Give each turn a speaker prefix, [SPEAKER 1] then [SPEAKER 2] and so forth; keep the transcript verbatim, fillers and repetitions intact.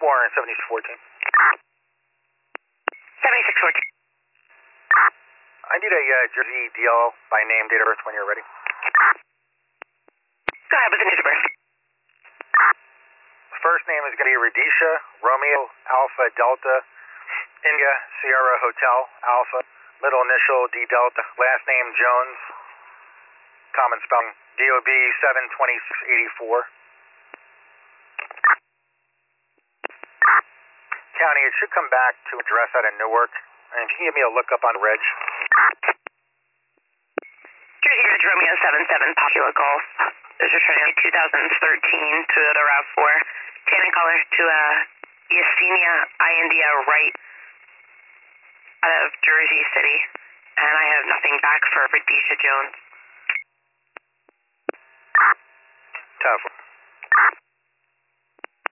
[SPEAKER 1] Warren, seventy-six fourteen.
[SPEAKER 2] seventy-six fourteen.
[SPEAKER 1] I need a uh, Jersey D L by name, date of birth when you're ready.
[SPEAKER 2] Go ahead with the date of birth.
[SPEAKER 1] First name is going to be Radisha, Romeo, Alpha, Delta, India, Sierra, Hotel, Alpha. Middle initial, D Delta. Last name, Jones. Common spelling, D O B seven twenty-six eighty-four. County, it should come back to address out in Newark. And if you can give me a lookup on Reg.
[SPEAKER 2] Jersey Ridge Romeo seven seven Popula Golf. This is returning two thousand thirteen Toyota RAV four. Tan and color to uh, Yesenia India Right out of Jersey City. And I have nothing back for Radisha Jones.
[SPEAKER 1] Tough.